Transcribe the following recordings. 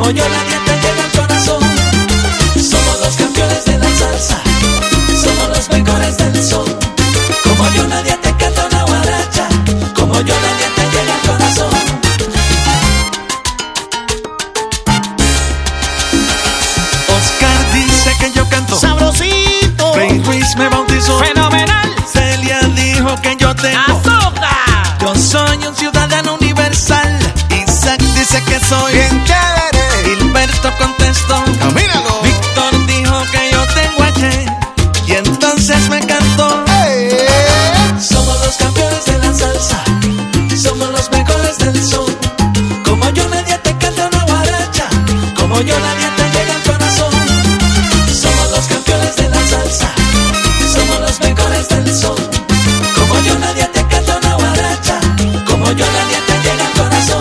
Como yo nadie te llega al corazón. Somos los campeones de la salsa, somos los mejores del son. Como yo nadie te canta una guaracha, como yo nadie te llega al corazón. Oscar dice que yo canto sabrosito. Rey Ruiz me bautizó Fenomenal. Celia dijo que yo tengo Azúcar. yo soy un ciudadano universal. Isaac dice que soy bien chévere. Gilberto contestó Camínalo. Víctor dijo que yo tengo H y entonces me cantó. Somos los campeones de la salsa, somos los mejores del son. Como yo nadie te canta una guaracha, como yo nadie te llega al corazón. Somos los campeones de la salsa, somos los mejores del son. Como yo nadie te canta una guaracha, como yo nadie te llega al corazón.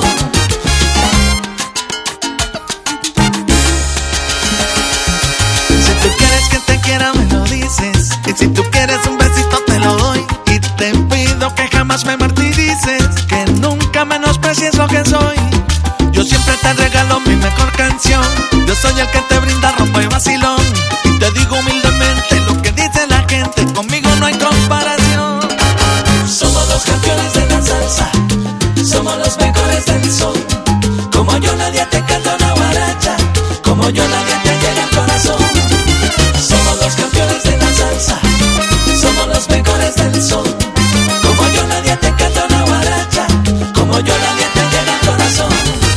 Si tú quieres que te quiera me lo dices, y si tú quieres un besito te lo doy, y te pido que jamás me martirices, que nunca menosprecies lo que soy. Yo siempre te regalo mi mejor canción, yo soy el que te brinda rombo y vacilón, y te digo humildemente lo que dice la gente, conmigo no hay comparación. Somos los campeones de la salsa, somos los mejores del son. Como yo nadie te canta una guaracha, como yo nadie te llega al corazón. Somos los campeones de la salsa, somos los mejores del son. Como yo nadie te canta una guaracha, como yo nadie te llega al corazón.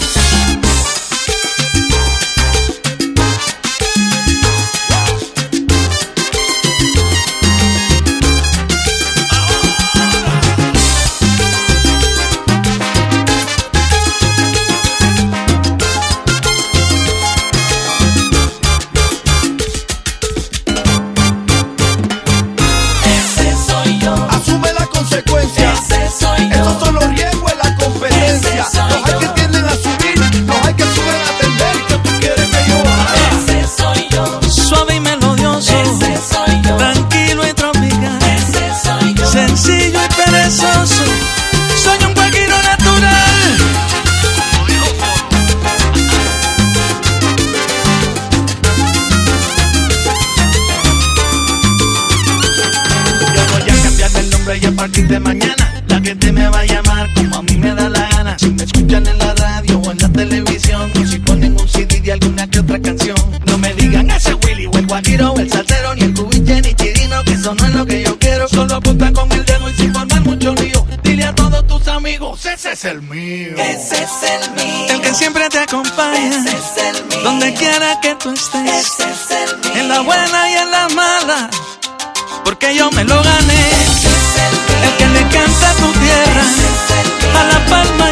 Ese soy yo, Asume la consecuencia. ese soy yo. Estos son los riesgos de la competencia. Ese soy Los hay yo. que tienden a subir, los hay que suben a atender. ¿Qué tú quieres que yo haga? Ese soy yo, Suave y melodioso, ese soy yo, tranquilo y tropical, ese soy yo. sencillo y perezoso, soy un guajiro natural. Yo voy a cambiarme el nombre y a partir de mañana la gente me va a llamar como a mí me da la gana. Si me escuchan en la radio o en la televisión, o si ponen un CD de alguna que otra canción, no me digan ese Willy o el guajiro o el salsero, ni el cubiche ni chirino, que eso no es lo que yo quiero. Solo apuntan con el dedo y sin formar mucho lío. Dile a todos tus amigos, ese es el mío. Ese es el mío, El que siempre te acompaña, ese es el mío, donde quiera que tú estés, ese es el mío, en la buena y en la mala, porque yo me lo gané. ese es el mío, El que le canta a tu tierra, ese es el mío, a la palma